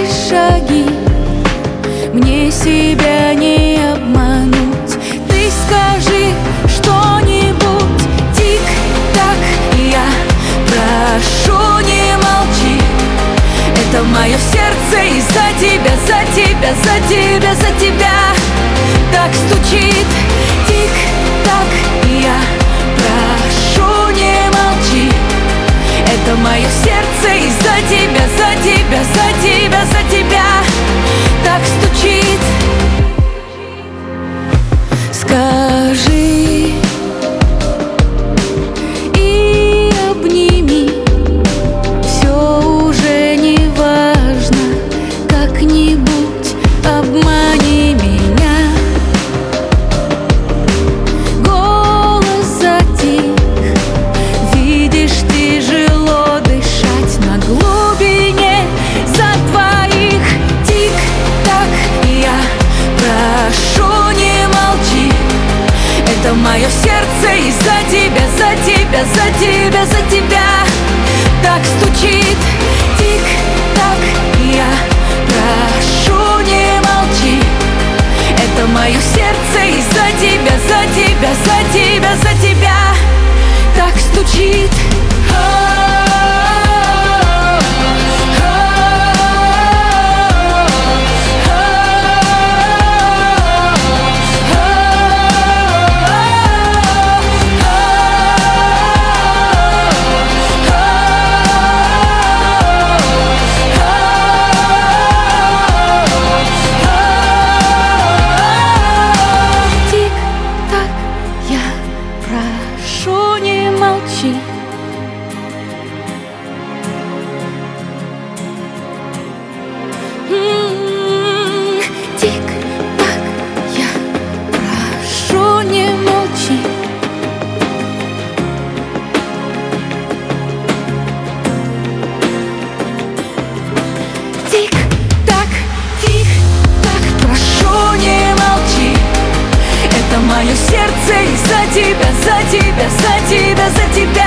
шаги, мне себя не обмануть. Ты скажи что-нибудь, тик-так, я прошу, не молчи. Это мое сердце из-за тебя, за тебя, за тебя, за тебя так стучит. Тик-так, я прошу, не молчи. Это мое сердце из-за тебя, за тебя, за тебя, за тебя так стучит. Скажи и обними, все уже не важно, как-нибудь обмани меня. Голос затих, видишь, тяжело дышать на глубине за двоих. Тик-так, я прошу, не молчи. Это мое сердце из-за тебя, за тебя, за тебя, за тебя так стучит. Тик-так, я прошу, не молчи. Это мое сердце из-за тебя, за тебя, за тебя, за тебя так стучит. Прошу, не молчи. Тик-так, я прошу, не молчи. Тик-так, тик-так, прошу, не молчи. Это мое сердце из-за тебя, за тебя, за тебя, за тебя